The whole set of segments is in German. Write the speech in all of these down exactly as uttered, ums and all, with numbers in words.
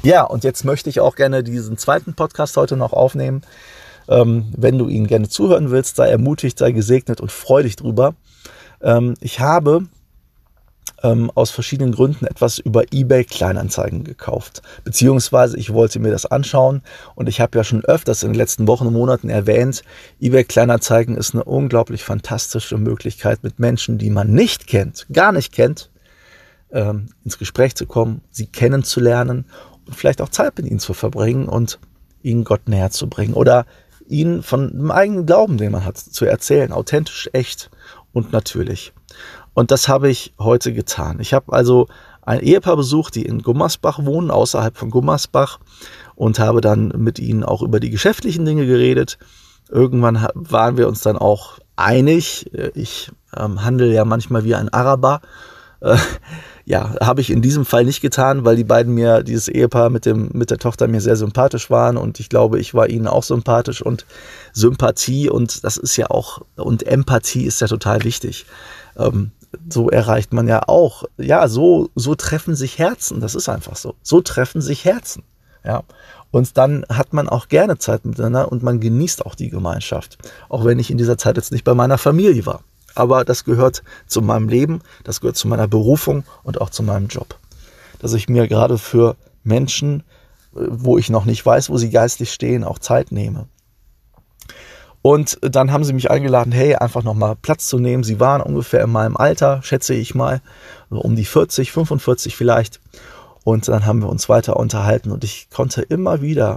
Ja, und jetzt möchte ich auch gerne diesen zweiten Podcast heute noch aufnehmen. Ähm, wenn du ihn gerne zuhören willst, sei ermutigt, sei gesegnet und freu dich drüber. Ähm, ich habe ähm, aus verschiedenen Gründen etwas über eBay Kleinanzeigen gekauft. Beziehungsweise ich wollte mir das anschauen und ich habe ja schon öfters in den letzten Wochen und Monaten erwähnt, eBay Kleinanzeigen ist eine unglaublich fantastische Möglichkeit, mit Menschen, die man nicht kennt, gar nicht kennt, ähm, ins Gespräch zu kommen, sie kennenzulernen und vielleicht auch Zeit mit ihnen zu verbringen und ihnen Gott näher zu bringen oder ihnen von dem eigenen Glauben, den man hat, zu erzählen, authentisch, echt und natürlich. Und das habe ich heute getan. Ich habe also ein Ehepaar besucht, die in Gummersbach wohnen, außerhalb von Gummersbach, und habe dann mit ihnen auch über die geschäftlichen Dinge geredet. Irgendwann waren wir uns dann auch einig. Ich ähm, handle ja manchmal wie ein Araber. Äh, ja, habe ich in diesem Fall nicht getan, weil die beiden mir, dieses Ehepaar mit dem mit der Tochter mir sehr sympathisch waren und ich glaube, ich war ihnen auch sympathisch und Sympathie und das ist ja auch, und Empathie ist ja total wichtig. Ähm, so erreicht man ja auch, ja, so so treffen sich Herzen, das ist einfach so. So treffen sich Herzen, ja. Und dann hat man auch gerne Zeit miteinander und man genießt auch die Gemeinschaft, auch wenn ich in dieser Zeit jetzt nicht bei meiner Familie war. Aber das gehört zu meinem Leben, das gehört zu meiner Berufung und auch zu meinem Job. Dass ich mir gerade für Menschen, wo ich noch nicht weiß, wo sie geistlich stehen, auch Zeit nehme. Und dann haben sie mich eingeladen, hey, einfach nochmal Platz zu nehmen. Sie waren ungefähr in meinem Alter, schätze ich mal, um die vierzig, fünfundvierzig vielleicht. Und dann haben wir uns weiter unterhalten und ich konnte immer wieder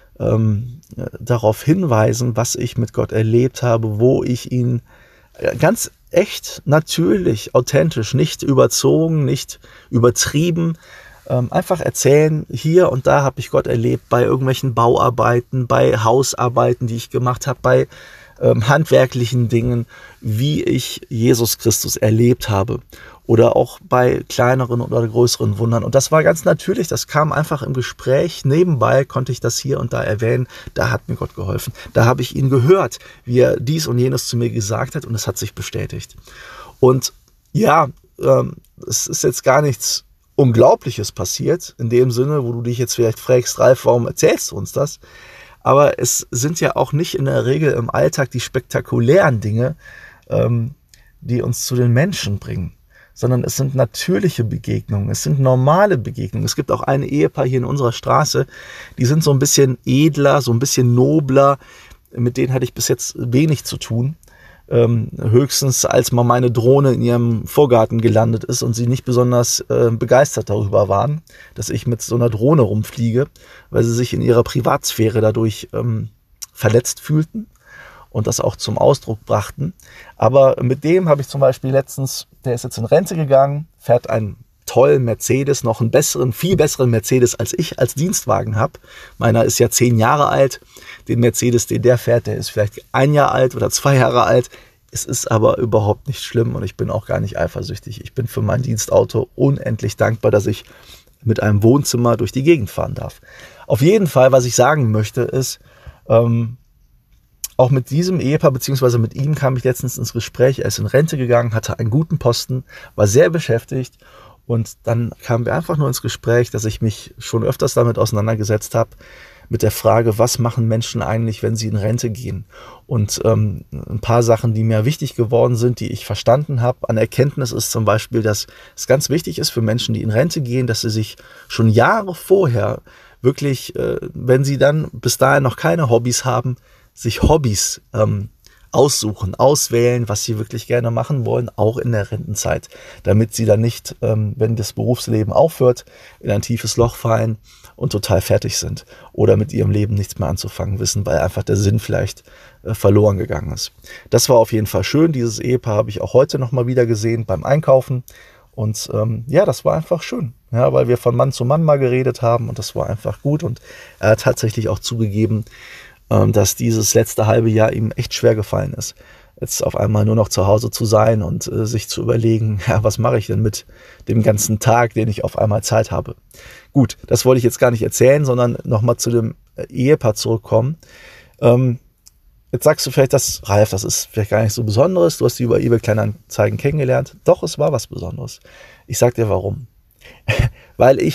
ähm, darauf hinweisen, was ich mit Gott erlebt habe, wo ich ihn ganz echt, natürlich, authentisch, nicht überzogen, nicht übertrieben, ähm, einfach erzählen, hier und da habe ich Gott erlebt, bei irgendwelchen Bauarbeiten, bei Hausarbeiten, die ich gemacht habe, bei ähm, handwerklichen Dingen, wie ich Jesus Christus erlebt habe oder auch bei kleineren oder größeren Wundern. Und das war ganz natürlich, das kam einfach im Gespräch. Nebenbei konnte ich das hier und da erwähnen, da hat mir Gott geholfen. Da habe ich ihn gehört, wie er dies und jenes zu mir gesagt hat und es hat sich bestätigt. Und ja, ähm, es ist jetzt gar nichts Unglaubliches passiert, in dem Sinne, wo du dich jetzt vielleicht fragst, Ralf, warum erzählst du uns das? Aber es sind ja auch nicht in der Regel im Alltag die spektakulären Dinge, ähm, die uns zu den Menschen bringen, sondern es sind natürliche Begegnungen, es sind normale Begegnungen. Es gibt auch ein Ehepaar hier in unserer Straße, die sind so ein bisschen edler, so ein bisschen nobler, mit denen hatte ich bis jetzt wenig zu tun. Ähm, höchstens als mal meine Drohne in ihrem Vorgarten gelandet ist und sie nicht besonders äh, begeistert darüber waren, dass ich mit so einer Drohne rumfliege, weil sie sich in ihrer Privatsphäre dadurch ähm, verletzt fühlten und das auch zum Ausdruck brachten. Aber mit dem habe ich zum Beispiel letztens, der ist jetzt in Rente gegangen, fährt einen tollen Mercedes, noch einen besseren, viel besseren Mercedes, als ich als Dienstwagen habe. Meiner ist ja zehn Jahre alt. Den Mercedes, den der fährt, der ist vielleicht ein Jahr alt oder zwei Jahre alt. Es ist aber überhaupt nicht schlimm und ich bin auch gar nicht eifersüchtig. Ich bin für mein Dienstauto unendlich dankbar, dass ich mit einem Wohnzimmer durch die Gegend fahren darf. Auf jeden Fall, was ich sagen möchte, ist, ähm, auch mit diesem Ehepaar, beziehungsweise mit ihm kam ich letztens ins Gespräch. Er ist in Rente gegangen, hatte einen guten Posten, war sehr beschäftigt. Und dann kamen wir einfach nur ins Gespräch, dass ich mich schon öfters damit auseinandergesetzt habe, mit der Frage, was machen Menschen eigentlich, wenn sie in Rente gehen? Und ähm, ein paar Sachen, die mir wichtig geworden sind, die ich verstanden habe an Erkenntnis, ist zum Beispiel, dass es ganz wichtig ist für Menschen, die in Rente gehen, dass sie sich schon Jahre vorher wirklich, äh, wenn sie dann bis dahin noch keine Hobbys haben, sich Hobbys ähm, aussuchen, auswählen, was sie wirklich gerne machen wollen, auch in der Rentenzeit, damit sie dann nicht, ähm, wenn das Berufsleben aufhört, in ein tiefes Loch fallen und total fertig sind oder mit ihrem Leben nichts mehr anzufangen wissen, weil einfach der Sinn vielleicht äh, verloren gegangen ist. Das war auf jeden Fall schön. Dieses Ehepaar habe ich auch heute nochmal wieder gesehen beim Einkaufen und ähm, ja, das war einfach schön, ja, weil wir von Mann zu Mann mal geredet haben und das war einfach gut und er hat tatsächlich auch zugegeben, dass dieses letzte halbe Jahr ihm echt schwer gefallen ist, jetzt auf einmal nur noch zu Hause zu sein und äh, sich zu überlegen, ja, was mache ich denn mit dem ganzen Tag, den ich auf einmal Zeit habe. Gut, das wollte ich jetzt gar nicht erzählen, sondern nochmal zu dem Ehepaar zurückkommen. Ähm, jetzt sagst du vielleicht, dass, Ralf, das ist vielleicht gar nicht so Besonderes, du hast die über eBay Kleinanzeigen kennengelernt. Doch, es war was Besonderes. Ich sag dir warum. Weil ich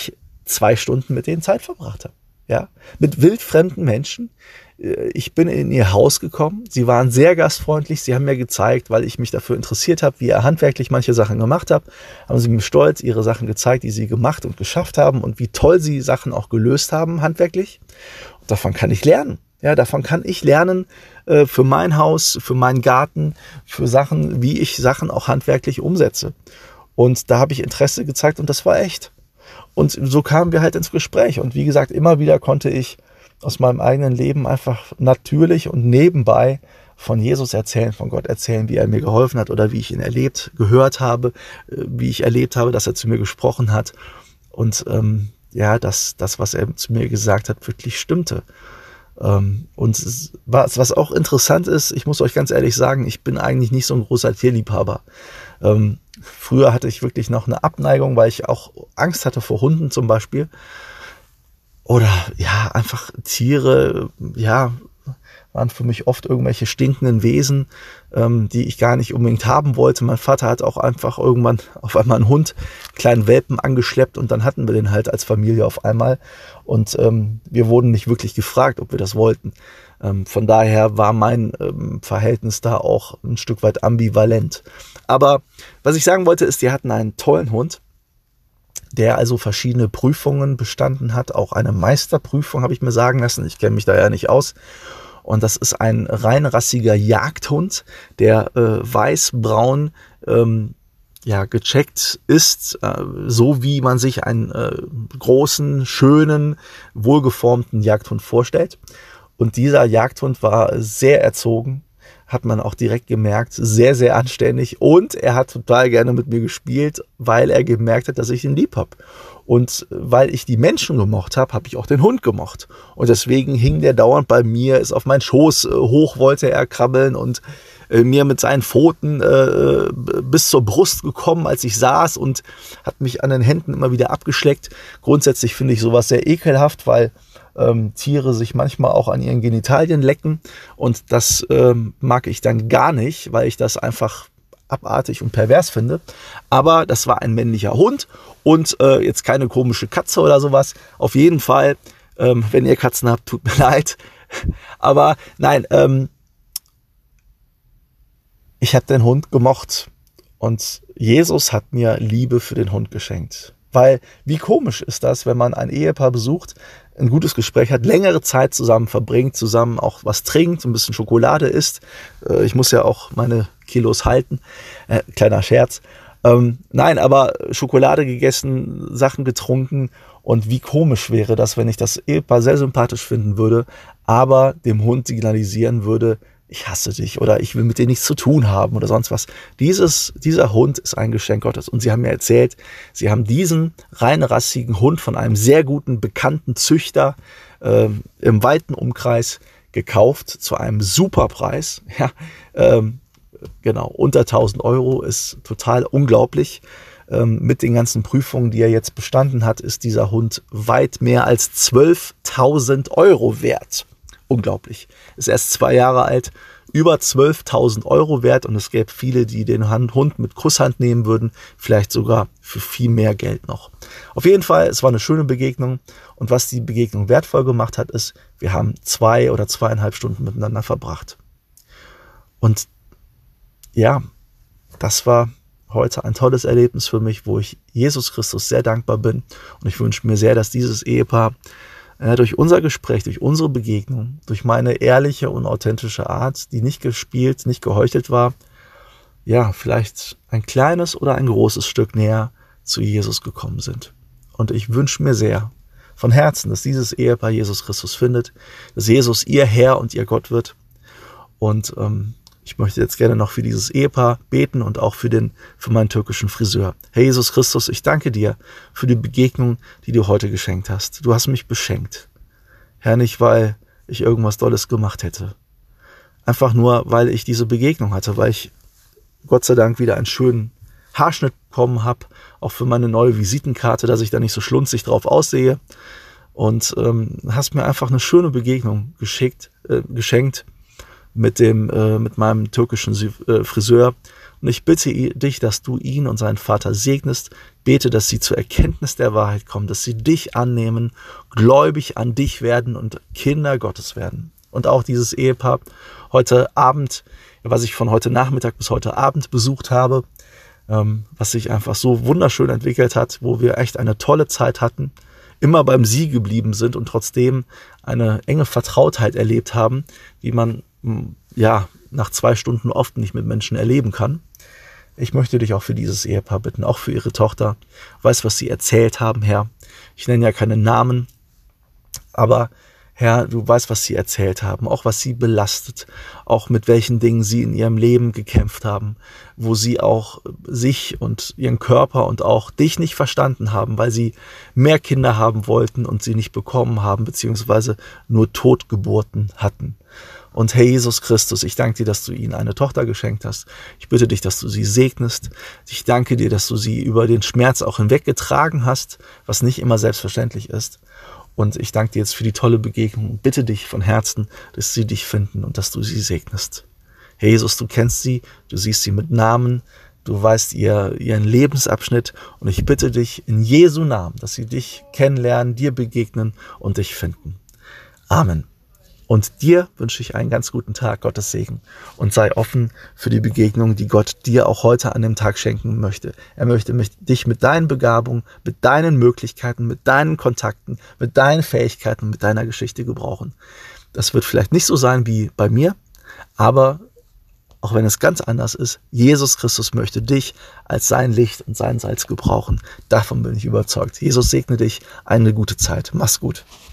zwei Stunden mit denen Zeit verbracht habe. Ja, mit wildfremden Menschen. Ich bin in ihr Haus gekommen. Sie waren sehr gastfreundlich. Sie haben mir gezeigt, weil ich mich dafür interessiert habe, wie er handwerklich manche Sachen gemacht hat, haben sie mir stolz ihre Sachen gezeigt, die sie gemacht und geschafft haben und wie toll sie Sachen auch gelöst haben handwerklich. Und davon kann ich lernen. Ja, davon kann ich lernen äh, für mein Haus, für meinen Garten, für Sachen, wie ich Sachen auch handwerklich umsetze. Und da habe ich Interesse gezeigt und das war echt. Und so kamen wir halt ins Gespräch. Und wie gesagt, immer wieder konnte ich aus meinem eigenen Leben einfach natürlich und nebenbei von Jesus erzählen, von Gott erzählen, wie er mir geholfen hat oder wie ich ihn erlebt, gehört habe, wie ich erlebt habe, dass er zu mir gesprochen hat. Und ähm, ja, dass das, was er zu mir gesagt hat, wirklich stimmte. Ähm, und was, was auch interessant ist, ich muss euch ganz ehrlich sagen, ich bin eigentlich nicht so ein großer Tierliebhaber. Ähm, früher hatte ich wirklich noch eine Abneigung, weil ich auch Angst hatte vor Hunden zum Beispiel. Oder ja, einfach Tiere, ja, waren für mich oft irgendwelche stinkenden Wesen, ähm, die ich gar nicht unbedingt haben wollte. Mein Vater hat auch einfach irgendwann auf einmal einen Hund, einen kleinen Welpen angeschleppt und dann hatten wir den halt als Familie auf einmal. Und ähm, wir wurden nicht wirklich gefragt, ob wir das wollten. Ähm, von daher war mein ähm, Verhältnis da auch ein Stück weit ambivalent. Aber was ich sagen wollte, ist, die hatten einen tollen Hund, der also verschiedene Prüfungen bestanden hat. Auch eine Meisterprüfung, habe ich mir sagen lassen. Ich kenne mich da ja nicht aus. Und das ist ein reinrassiger Jagdhund, der äh, weiß-braun ähm, ja, gecheckt ist, äh, so wie man sich einen äh, großen, schönen, wohlgeformten Jagdhund vorstellt. Und dieser Jagdhund war sehr erzogen, hat man auch direkt gemerkt, sehr, sehr anständig. Und er hat total gerne mit mir gespielt, weil er gemerkt hat, dass ich ihn lieb habe. Und weil ich die Menschen gemocht habe, habe ich auch den Hund gemocht. Und deswegen hing der dauernd bei mir, ist auf meinen Schoß äh, hoch, wollte er krabbeln und äh, mir mit seinen Pfoten äh, bis zur Brust gekommen, als ich saß und hat mich an den Händen immer wieder abgeschleckt. Grundsätzlich finde ich sowas sehr ekelhaft, weil ähm, Tiere sich manchmal auch an ihren Genitalien lecken. Und das ähm, mag ich dann gar nicht, weil ich das einfach abartig und pervers finde. Aber das war ein männlicher Hund und äh, jetzt keine komische Katze oder sowas. Auf jeden Fall, ähm, wenn ihr Katzen habt, tut mir leid. Aber nein, ähm, ich habe den Hund gemocht und Jesus hat mir Liebe für den Hund geschenkt. Weil wie komisch ist das, wenn man ein Ehepaar besucht, ein gutes Gespräch hat, längere Zeit zusammen verbringt, zusammen auch was trinkt, ein bisschen Schokolade isst. Äh, ich muss ja auch meine Kilos halten. Äh, kleiner Scherz. Ähm, nein, aber Schokolade gegessen, Sachen getrunken und wie komisch wäre das, wenn ich das Ehepaar sehr sympathisch finden würde, aber dem Hund signalisieren würde, ich hasse dich oder ich will mit dir nichts zu tun haben oder sonst was. Dieses, dieser Hund ist ein Geschenk Gottes. Und sie haben mir erzählt, sie haben diesen reinrassigen Hund von einem sehr guten, bekannten Züchter äh, im weiten Umkreis gekauft zu einem Superpreis. Ja, ähm, genau, unter tausend Euro ist total unglaublich. Ähm, mit den ganzen Prüfungen, die er jetzt bestanden hat, ist dieser Hund weit mehr als zwölftausend Euro wert. Unglaublich. Ist erst zwei Jahre alt, über zwölftausend Euro wert und es gäbe viele, die den Hund mit Kusshand nehmen würden, vielleicht sogar für viel mehr Geld noch. Auf jeden Fall, es war eine schöne Begegnung und was die Begegnung wertvoll gemacht hat, ist, wir haben zwei oder zweieinhalb Stunden miteinander verbracht. Und ja, das war heute ein tolles Erlebnis für mich, wo ich Jesus Christus sehr dankbar bin und ich wünsche mir sehr, dass dieses Ehepaar Ja, durch unser Gespräch, durch unsere Begegnung, durch meine ehrliche und authentische Art, die nicht gespielt, nicht geheuchelt war, ja, vielleicht ein kleines oder ein großes Stück näher zu Jesus gekommen sind. Und ich wünsche mir sehr, von Herzen, dass dieses Ehepaar Jesus Christus findet, dass Jesus ihr Herr und ihr Gott wird. Und ähm, ich möchte jetzt gerne noch für dieses Ehepaar beten und auch für den, für meinen türkischen Friseur. Herr Jesus Christus, ich danke dir für die Begegnung, die du heute geschenkt hast. Du hast mich beschenkt. Herr, nicht weil ich irgendwas Dolles gemacht hätte. Einfach nur, weil ich diese Begegnung hatte, weil ich Gott sei Dank wieder einen schönen Haarschnitt bekommen habe, auch für meine neue Visitenkarte, dass ich da nicht so schlunzig drauf aussehe. Und ähm, hast mir einfach eine schöne Begegnung geschickt, äh, geschenkt, mit dem, äh, mit meinem türkischen äh, Friseur. Und ich bitte dich, dass du ihn und seinen Vater segnest. Bete, dass sie zur Erkenntnis der Wahrheit kommen, dass sie dich annehmen, gläubig an dich werden und Kinder Gottes werden. Und auch dieses Ehepaar heute Abend, was ich von heute Nachmittag bis heute Abend besucht habe, ähm, was sich einfach so wunderschön entwickelt hat, wo wir echt eine tolle Zeit hatten, immer beim Sie geblieben sind und trotzdem eine enge Vertrautheit erlebt haben, die man ja nach zwei Stunden oft nicht mit Menschen erleben kann. Ich möchte dich auch für dieses Ehepaar bitten, auch für ihre Tochter. Weiß, was sie erzählt haben, Herr. Ich nenne ja keine Namen, aber Herr, du weißt, was sie erzählt haben, auch was sie belastet, auch mit welchen Dingen sie in ihrem Leben gekämpft haben, wo sie auch sich und ihren Körper und auch dich nicht verstanden haben, weil sie mehr Kinder haben wollten und sie nicht bekommen haben, beziehungsweise nur Totgeburten hatten. Und Herr Jesus Christus, ich danke dir, dass du ihnen eine Tochter geschenkt hast. Ich bitte dich, dass du sie segnest. Ich danke dir, dass du sie über den Schmerz auch hinweggetragen hast, was nicht immer selbstverständlich ist. Und ich danke dir jetzt für die tolle Begegnung und bitte dich von Herzen, dass sie dich finden und dass du sie segnest. Herr Jesus, du kennst sie, du siehst sie mit Namen, du weißt ihr, ihren Lebensabschnitt und ich bitte dich in Jesu Namen, dass sie dich kennenlernen, dir begegnen und dich finden. Amen. Und dir wünsche ich einen ganz guten Tag, Gottes Segen. Und sei offen für die Begegnung, die Gott dir auch heute an dem Tag schenken möchte. Er möchte dich mit deinen Begabungen, mit deinen Möglichkeiten, mit deinen Kontakten, mit deinen Fähigkeiten, mit deiner Geschichte gebrauchen. Das wird vielleicht nicht so sein wie bei mir, aber auch wenn es ganz anders ist, Jesus Christus möchte dich als sein Licht und sein Salz gebrauchen. Davon bin ich überzeugt. Jesus segne dich. Eine gute Zeit. Mach's gut.